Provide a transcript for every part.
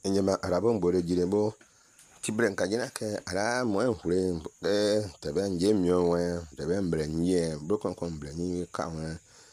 Nyama arabon bore jirebo tibren kajina ke ara mo enhure tebe nje mio we tebe mbre nye brokon kon mbre nye ka we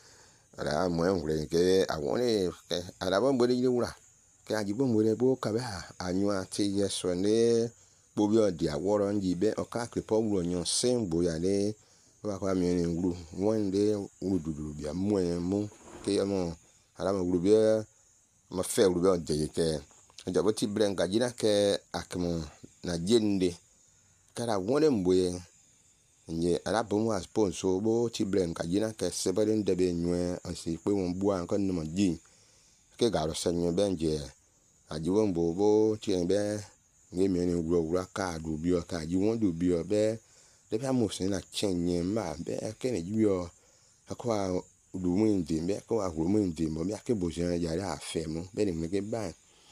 ara mo enhure ke awoni ke arabon bore jirewura ke ajibon bore bo ka ba anwa ti yeso ne bobi odi aworo njibe oka kripo wuro nyon sembo ya le wa kwa mi ni wuru wonde wududu bia mo mu ke mo ara mo wuru bia ma fe wuru bia de ke njabo ti bren kajina ke akmo na jende kara wone mboye nye arabon wa sponsor bo ti bren kajina ke sebere ndebe nwe ansi pe won bua kan no maji ke garo senyo benje ajiwon bo ti enbe ngemi ni wura ka du bio ka ji won du bio be de pa mo sin na chenye ma be ke ne bio akwa du mu ndi be ko ahuru mu ndi mo be ke bo jen ya ra fe mu be ni ke ba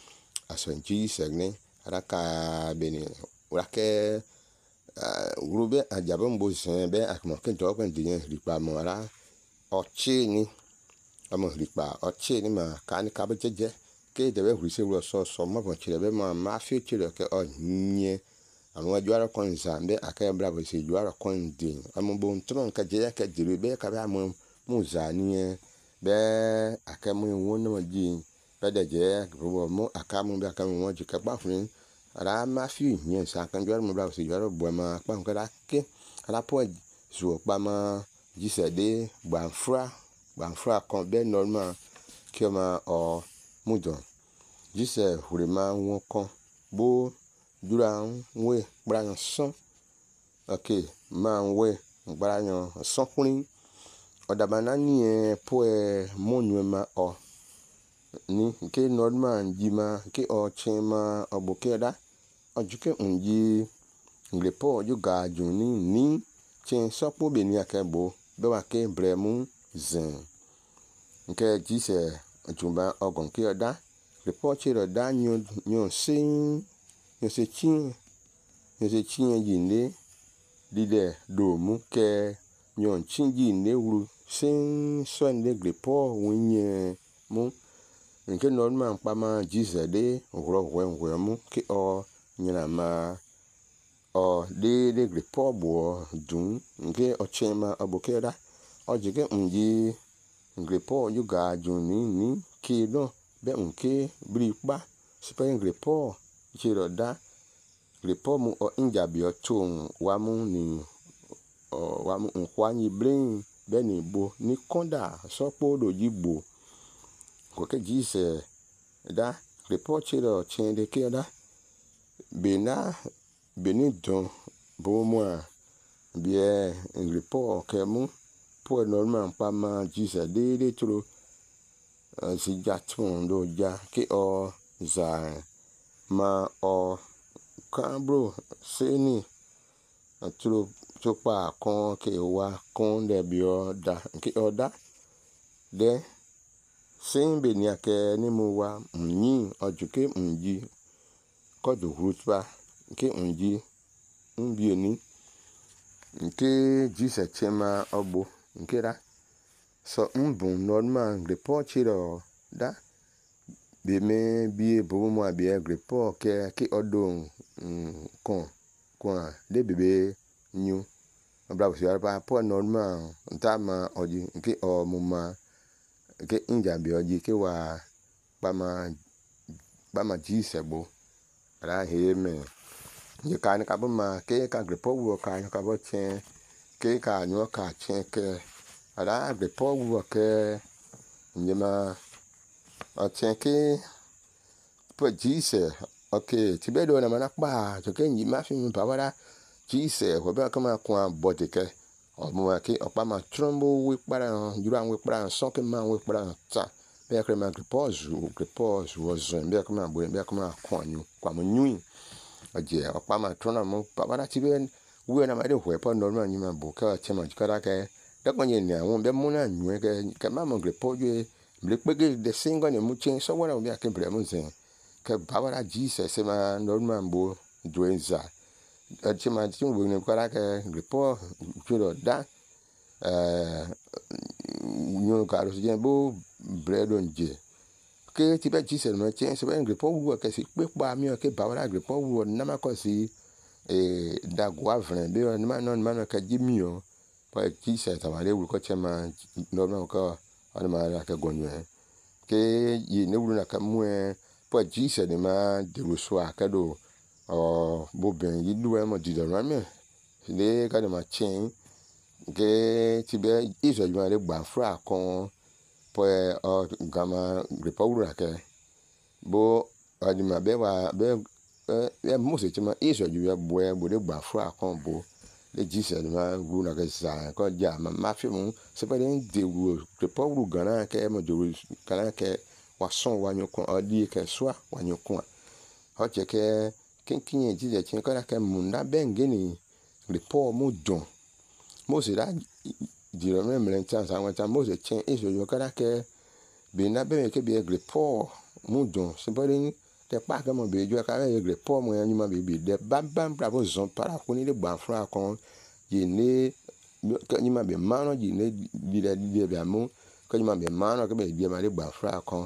asonji segne araka beni urake urube ajabon bo sen be akmo ke to ko ndiyen ripa mo ara ochi ni amo ripa ochi ni ma kan ka be jeje ke de be hurise wo so mo bo chire be ma fi chire ke onye àwọn juara kon zambe aka bravo se juara kon din amo bo ntron ka je ka diru be ka ba mo muzani be aka mo won no ji bede je rubo mo aka mo be aka mo ji ka ba fun ara ma fi yin sa kan juara mo bravo se juara bo ma pa nka da ke ara po zo pa ma ji se de banfra kon be normal ke ma o mudon ji se hurima won kon bo duran we bran son okay man we bran son kunin odabana ni po monuma o ni ke normal jima ke o chema obokeda ojuke unji nglepo juga juni ni chen sopo be ni akebo be wa ke bremu zen nke jise jumba ogon ke oda report chiro da nyon sin yose chin yinde dide do mu ke nyon chinji ne wuru sin so ne grepo wonye mu nke normal pa ma jise de wuro wenwe mu ke o nyina ma o de grepo bo dun nke o chema abokera o jige unji grepo yuga juni ni ke no be unke bripa sipa grepo chiro da grepo mu o injabi o tun wa mu ni o wa mu nkwanyi brain be ni bo ni konda sopo do jibo ko ke jise da grepo chiro chende ke da beni don bo mo bien grepo ke mu po normal pa ma jise de tro si jatun do ja ke o za ma o kambro seni aturo topa kon ke wa kon de bio da ke oda de sembe ni ake ni mo wa nyi ojuke nji kodo hutba ke nji mbieni nke jise chema obo nkera so mbun normal report chiro da be me bi bo mo abi report ke odon kon de bebe nyu bravo si arpa po normal ntama oji nke o muma ke injabi oji ke wa ba ma ji sebo ara he me ye kan ka ma ke ka report wo ka bo chen ke ka nyu ka chen ke ara report wo ke nyema o chen ke po jise okay tibedo na mana pa to ke nyi ma fi mi pa wara jise ho be ka ma kwa body ke o mo ke o pa ma trombo we para jura we para so ke ma we para ta be ka ma repose wo zon be ka ma bo be ka ma kwa mo nyu oje o pa ma trona mo pa wara tibe we na ma de ho pa normal nyi ma bo ka chema jikara ke de ko nyi ni awon be mo na nyu ke ma mo repose le pege de singo ne mu chen so wara be ka bre mo zen ke babara jise se ma normal bo doenza chema chimbo ne kwara ke report chiro da nyo karo je bo bredo nje ke ti be Jesus ma chen se ben grepo wu ke si pe pa mi o ke ba wala grepo wu na ma ko si da guavre be o ma no ma no ka jimi o pa Jesus ta ma le wu ko chema no no ko ana ma la ka gonyo ke yi ne wu na ka mu pa Jesus de ma de ru so aka do o bo ben yi du e mo di do ra me le ka de ma chen ke ti be iso ju ma le gba fra kon pues gama repawura ke bo adima be wa be mo se chima iso ju ya bo de gba fura kan bo le Jesus ma ru na ke sa ko ja ma fi mu se pe de ru repawuru gana ke mo do kana ke wa son wa nyu kon odi ke so wa nyu kon o che ke kinkin Jesus chin kana ke mu na ben gini repaw mu don mo se da diro me mlen chance awon ta mo se chen iso yo kana ke be na be ke be grepo mu don se bari te pa ke mo be jo ka be grepo mo yan ma be de bam bam bravo zon para ko ni le gba fura kon yi ne ke ni ma be mano yi ne bi de be amu ke ni ma be mano ke be bi ma le gba fura kon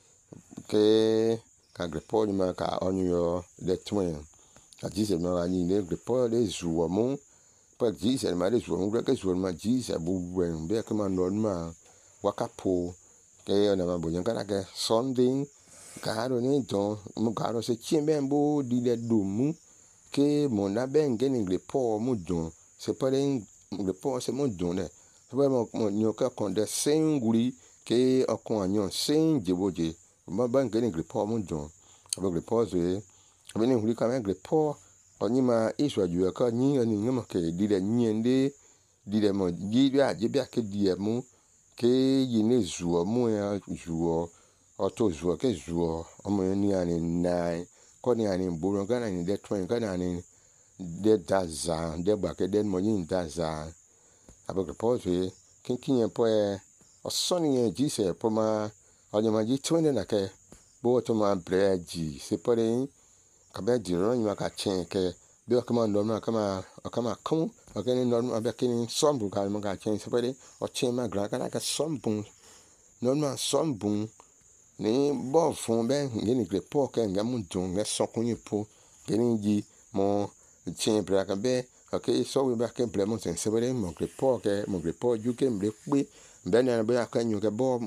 ke ka grepo ni ma ka onyu yo de twin ka Jesus ma ni ne grepo de zuwo mu pa Jesus ma de zuwo mu ke zuwo ma Jesus bu wen be ke ma no ma wakapo ke ona ma bonyan kana ke Sunday karo ni don mu karo se chimbe mbo di de domu ke mo na ben geni grepo mu don se pare grepo se mo don ne se pare mo nyo ka kon de singuri ke okon anyon sin jeboje mo ben geni grepo mu don abo grepo ze abi ni huri ka men grepo oni ma iso ju ka ni oni ngamo ke di de nyende di de mo di ya je bia ke di mu ke yi ne zuo mu ya zuo oto zuo ke zuo omo ni ani nai ko ni ani buru gana ni de twin gana ni de daza de ba ke den mo yin daza abok pose kinkin po o soni e jise po ma onye ma ji twin na ke bo to ma breji se pore ka be di ro ni ma ka chen ke be o kama ndo ma kama kom o ke ni ndo ma be ke ni sombu ka ma ka chen se pore o chen ma gra ka sombu no ma sombu ni bo fun be ni grepo ke ngamu don nge sokun po ke ni ji mo chen bra ka be okay so we back in play mo sen se pore mo grepo ju ke mbe pe be na be aka nyu ke bo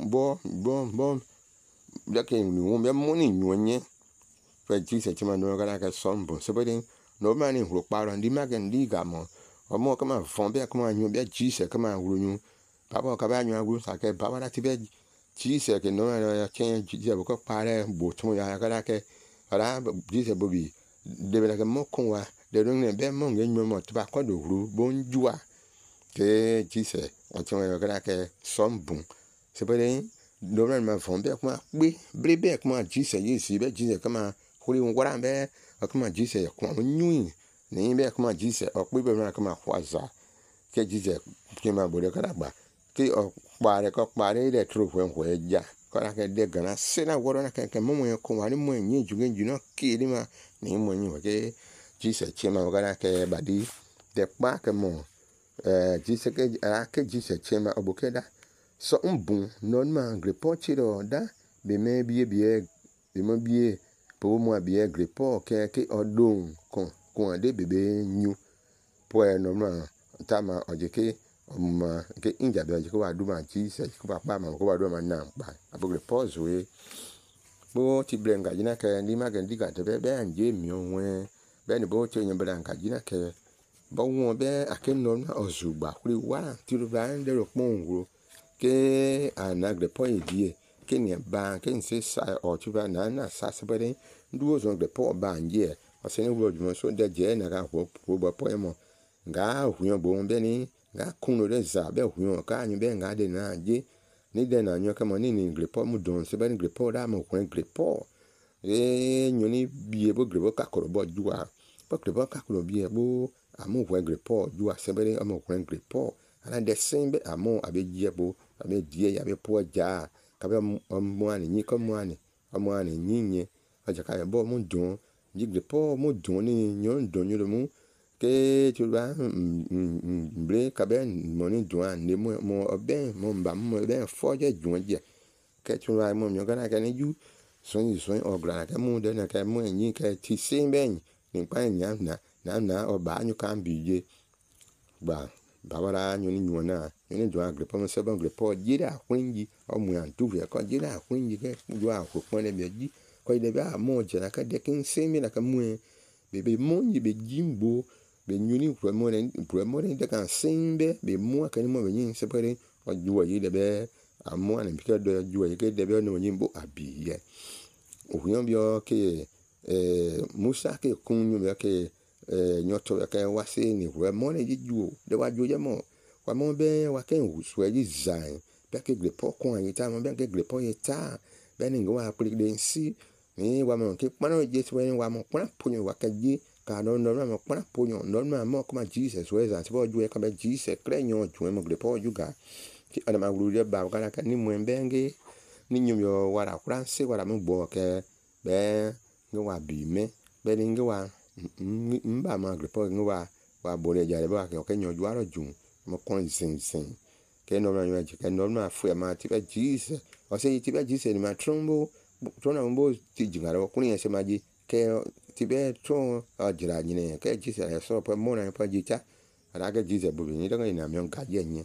ya ke ni wo be mo ni nyu nye fe Jesus chima no ga ka sombu se pore no ma ni huru paro ndi ma ke ndi ga mo o mo ka ma fon be ka ma nyu be Jesus ka ma huru nyu baba ka ba nyu agu sa ke baba ti be Jesus ke no ya chen Jesus ko pare bo tun ya ka ke ara Jesus bobi de be ka mo kun wa de ru ne be mo nge nyu mo ti ba ko do huru bo njua ke Jesus o tun ya ka ke sombu se pore no ma fon be kuma pe bre be kuma Jesus yi si be Jesus kama huri ngora be kuma Jesus kuma nyu ni be kuma Jesus o pe be ma kuma kwaza ke Jesus ke ma bo de ka gba ke o pare de tro fwen ko eja ko la ke de gana se na woro na ke mo ko wa ni mo yin ju gen ju no ke ni ma ni mo yin wa ke Jesus che ma ga ke badi de pa ke mo Jesus ke Jesus che ma obokeda so mbun non ma grepo chiro da be me be mo bie po mo bie grepo ke odon kon de bebe nyu po no ma tama ojeke ma ke inja be ko wa du ma Jesus ko pa ma ko wa du ma na pa abogre pause we bo ti blenga jina ke ndi ma ke ndi ka te be anje mi onwe be ni bo che nyembra nka jina ke bo won be akenno na ozugba kuri wa ti ru ba nde ro pon wo ke anagre po idie ke ni ba ke nse sa o ti ba na sa se be ndu ozo gre po ba nje o se ni wo ju mo so de je na ka ho bo po emo nga huyo bo mbe ni nga kuno de za be huyo ka anyu be nga de na je ni de na anyu ka mo ni grepo mu don se be ni grepo da mo kwen grepo nyu ni bie bo grepo ka koro bo juwa bo grepo ka koro bie bo amu kwen grepo juwa se be ni amu kwen grepo ala de sen be amu abe je bo abe die ya be po ja ka be mo ani ni ko mo ani nyinye aja ka bo mu don ji grepo mu don ni nyon don nyu mu ke tu ba bre ka be mo ni doan ni mo ben mo mba mo ben fo je juan je ke chunwa mo myo kana ke ni ju so ogra ke mu de na ke mu yin ke ti sin ben ni pa nya na o ba nyu kan bije ba wara nyu ni nyu na ni do agre po se bon gre po jira kwinji o mu an tu ya ko jira kwinji ke ju a ko pon le beji ko de ba mo je na ka de kin sin mi na ka mu be mo nyi be jimbo be nyu ni pro mo de kan sin be mo ka ni mo be yin se pere o ju yi de be amo an bi ka do ju yi ke de be no yin bo abi ye ohuyan bio ke musa ke kun nyu ke nyoto ke wase ni we mo ne ju de wa ju je mo wa mo be wa ke wusu e design be ke gre po kon yi ta mo be ke gre po yi ta be ni ngo wa pli de si ni wa mo ke pano je so ni wa mo pano punyo wa ke ji ka no mo pano punyo no mo kuma Jesus we za bo ju e ka be Jesus kre nyo ju mo gre po ju ga ki ana ma gru je ba ka ni mo mbenge ni nyum yo wara franse wara mo bo ke be ngo wa bi me be ni ngo wa mba ma grepo ngo wa bo le jare ba ke nyo ju aro ju mo kon sin ke no na ke no na fu ma ti be Jesus o se ti be Jesus ni ma trombo na mbo ti jingaro kun yen se ma ji ke ti be tron o jira ni ne ke Jesus e so po mo na po ji cha ara ke Jesus bo ni de na mi on ka je yin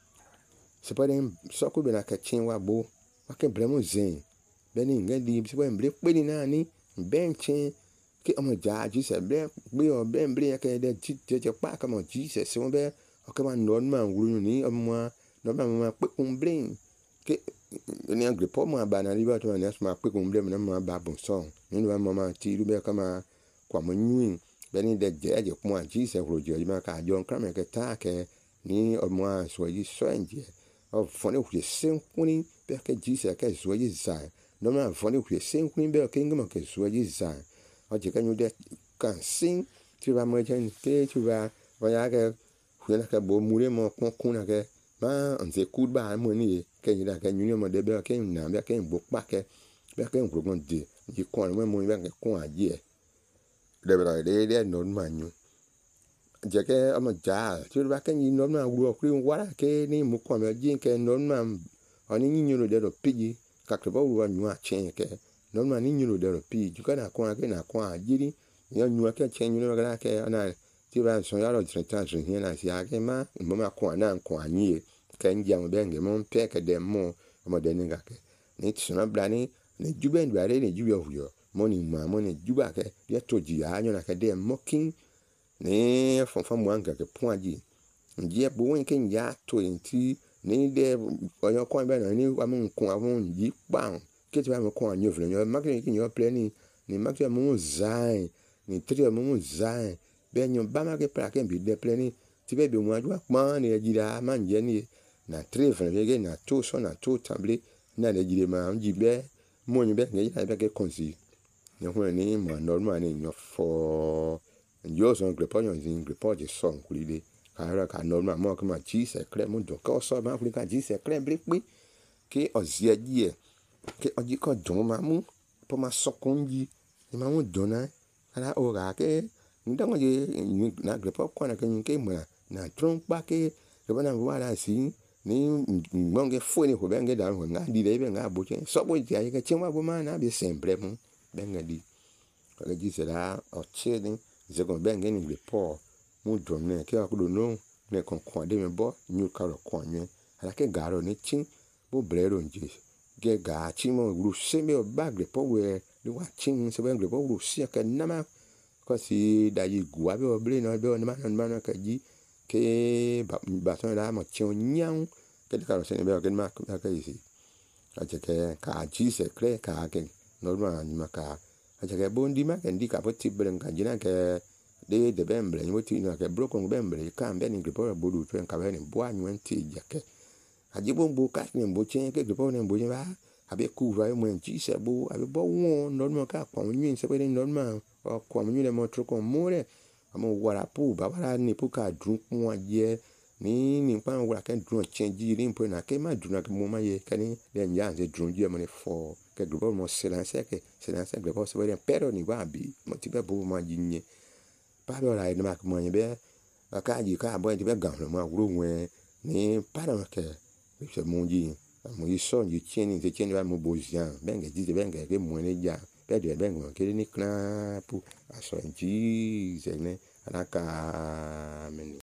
se po den so ku be na ke chin wa bo wa ke bremo zen beni ngedi bi se mbre pe ni na ni benche ke omo ja Jesus bre gbe o be mbre ke de je pa ka mo Jesus se mo be o ke ma no ma nguru ni omo no ma pe kun bre ke ni angre po mo ba na liba to na ma pe kun bre mo na ba bon so ni no ma ti ru be ka ma kwa mo nyu beni de je kun Jesus ro je ma ka jo nkra me ke ta ke ni omo so yi so enje o fone ku se kun be ke Jesus ke so yi za no ma fone ku se kun be ke ngmo ke so yi za o je ka nyu de kan sin ti ba mo je ke ti ba ya ke hu na ke bo mu le mo kun na ke ma nze ku ba mo ni ke ni da ke nyu mo de be ke na be ke bo pa ke be ke ngro gon de ji kon mo be ke kon aje de bra de no ma nyu je ke amo ja ti ba ke ni no ma ru o kri wara ke ni mu kon me ji ke no ma oni ni nyu de do pigi ka ke ba ru nyu a chen ke no ma ni nyu de do pi ju ka na kon ke na kon ajiri ni nyu ke chen nyu ga ke na ti ba so ya ro tretan so hin na si a ke ma mo ma kon na kon anyi ke nja mo be nge mo pe ke de mo de ni ga ke ni ti so na bla ni ju ben dwa re ni ju yo huyo mo ni ma mo ni ju ba ke ye to ji a nyu na ke de mo kin ni fon mo anga ke pon aji nje bo won ke nja to nti ni de oyo kon be na ni wa mo kon awon yi pa ke ti ba mo kon anyu vle nyo ma ke ki nyo ple ni ma ke mo zai ni tri mo zai be nyo ba ma ke pra ke bi de ple ni ti be mo aju pa ni ejira ma nje ni na tri vle ge na to so na to table na le jire ma nji be mo nyi be nge ya be ke konsi ni ho ni mo normal ni nyo fo yo so ngre po yon zin ngre po je so nkulide ka normal mo ke ma Jesus kre mo do ko so ma kuli ka Jesus kre bre pe ke ozie die ke oji ko don ma mu po ma so konji ni ma mu dona ala o ga ke ndango je na gre po ko na ke mo na tron pa ke ke na wala si ni ngonge fo ni ko benge da ho nga di le be nga bo che so bo ti ai ke chenwa bo ma na be sempre mu benga di ko le ji sera o che ni ze ko benge ni gre po mu don ne ke akudo no ne kon de me bo nyu ka ro kon nyu ala ke garo ni chin bo brero nje ge ga chi mo gru se me o bagre po we ni wa chin se ben gre po gru si ka na ma ko si da yi gwa be o bre no be o na ka ji ke ba so da mo chi o nyang ke ka ro se ne be o ke ma ka yi si a je ke ka ji se kre ka ke normal ni ma ka a je ke bo ndi ma ke ndi ka po ti bre ka ji na ke de bembre ni mo ti na ke bro ko bembre ka mbe ni gre po bo du twen ka be ni bo anyu nti je ke ajibo mbo ka ni mbo chen ke gbo ni mbo ni ba abe ku va mo nji se bo abe bo won normal ka kwa nyu se be ni normal o kwa nyu le mo tro ko mo re amo wara pu ba wara ni pu ka dun kun aye ni pa wara ke dun chen ji ri mpo na ke ma dun na ke mo ma ye ke ni le nya se dun ji mo ni fo ke gbo mo silence gbo se be pero ni wa bi mo ti be bo ma ji nye pa be ra ni ma ko mo ye be ka ji ka bo ti be gan mo awuro wen ni para ke se monji mo iso nji cheni te cheni ba mo bozian benge dize benge ke mo ne ja be de benge ke ni knapu aso Jesus ne anaka meni